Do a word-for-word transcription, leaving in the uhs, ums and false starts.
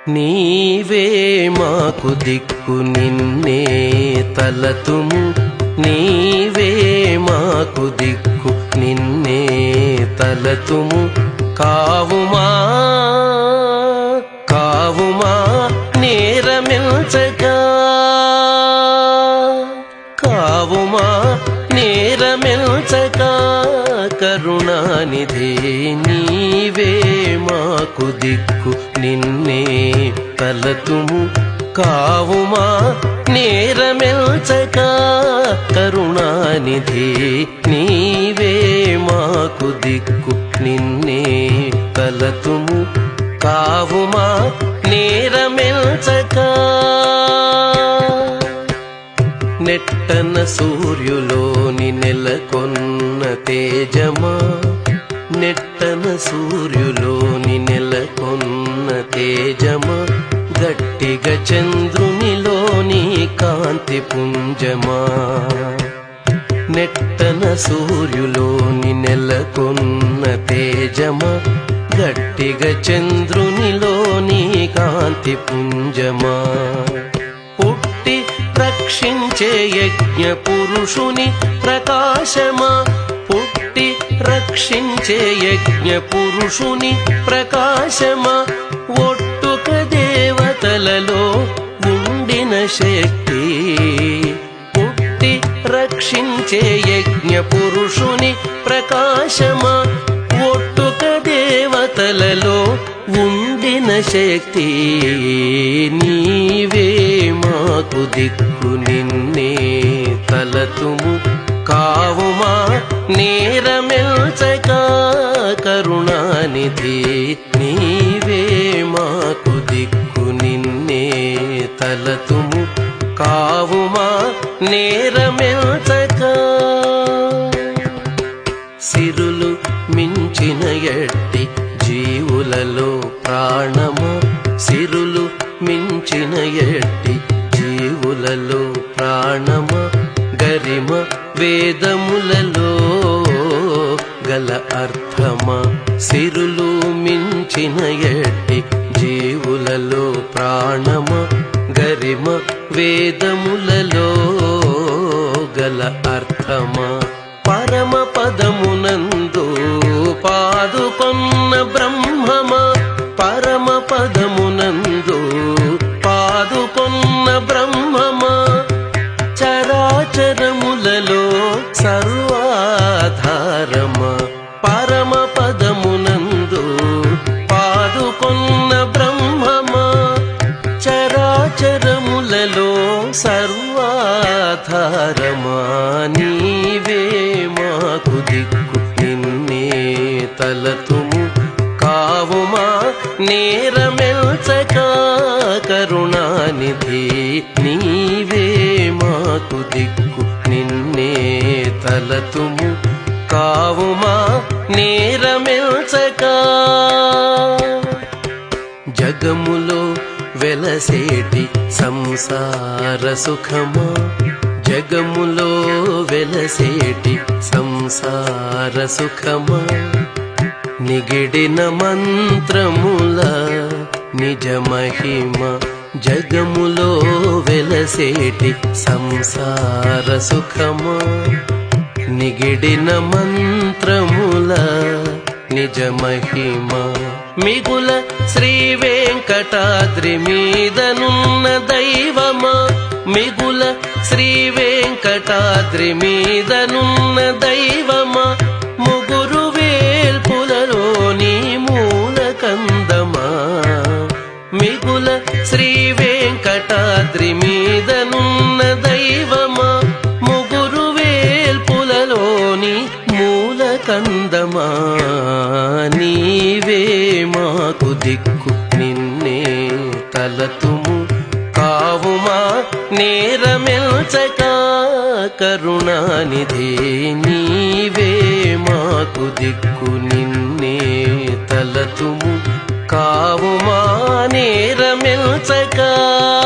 నీవే మాకు దిక్కు నిన్నే తలతుము నీవే మాకు దిక్కు నిన్నే తలతుము కావుమా కావుమా నేరమిల్చక కావుమా నేరమిల్చక కరుణానిధి నీవే మాకు దిక్కు నిన్నే తలతుము కావుమా నేరమిల్చక కరుణానిధి నీవే మాకు దిక్కు నిన్నే తలతుము కావుమా నేరమిల్చక నెట్టన సూర్యులోని నెలకొన్న తేజమా నెట్టన సూర్యులోని నెలకొన్న తేజమా గట్టిగా చంద్రునిలోని కాంతి పుంజమా నెట్టన సూర్యులోని నెలకొన్న తేజమా గట్టిగా చంద్రునిలోని కాంతి పుంజమా పుట్టి రక్షించే యజ్ఞ పురుషుని ప్రకాశమా పుట్టి రక్షించే యజ్ఞ పురుషుని ప్రకాశమా ఒట్టుక దేవతలలో ఉండిన శక్తి పుట్టి రక్షించే యజ్ఞ పురుషుని ప్రకాశమా ఒట్టుక దేవతలలో ఉండిన శక్తి నీవే మాకు దిక్కు నిన్నే తలతుము కావుమా నేరమిల్చక కరుణానిధి నీవే మాకు దిక్కు నిన్నే తలతుము కావుమా నేరమిల్చక సిరులు మించిన ఎట్టి జీవులలో ప్రాణమా సిరులు మించిన ఎట్టి జీవులలో ప్రాణమా గరిమ వేదములలో గల అర్థమా సిరులు మించిన ఎట్టి జీవులలో ప్రాణమా గరిమ వేదములలో గల అర్థమా పరమ పదమునందు పాదుకొన్న బ్రహ్మమా పరమ పదమునందు పాదుకొన్న బ్రహ్మమా చరాచరములలో సర్వాధారమా పరమ పదమునందు పాదుకొన్న బ్రహ్మమా చరాచరములలో సర్వాధారమా నీవే మాకు దిక్కు నిన్నే తలతుము కావుమా నేరమిల్చక కరుణానిధి నీవే మాకు దిక్కు నిన్నే తలతుము కావుమా నేరమిల్చక జగములో వెలసేటి సంసార సుఖమా జగములో వెలసేటి సంసార సుఖమా నిగిడిన మంత్రముల నిజ మహిమ జగములో వెలసేటి సంసార సుఖమా నిగిడిన మంత్రముల నిజ మహిమ మిగుల శ్రీ వెంకటాద్రి మీదనున్న దైవమా మిగుల శ్రీ వెంకటాద్రి మీదనున్న దైవమా ముగురు వేల్పులలోని మూల కందమా మిగుల శ్రీ వెంకటాద్రి మీదనున్న దైవమా ముగురు వేల్పులలోని మూల కందమా నీవే మాకు దిక్కు నిన్నే తలతుము కావుమా నేరమిల్చక కరుణానిధి నీవే మాకు దిక్కు నిన్నే తలతుము కావుమా నేరమిల్చక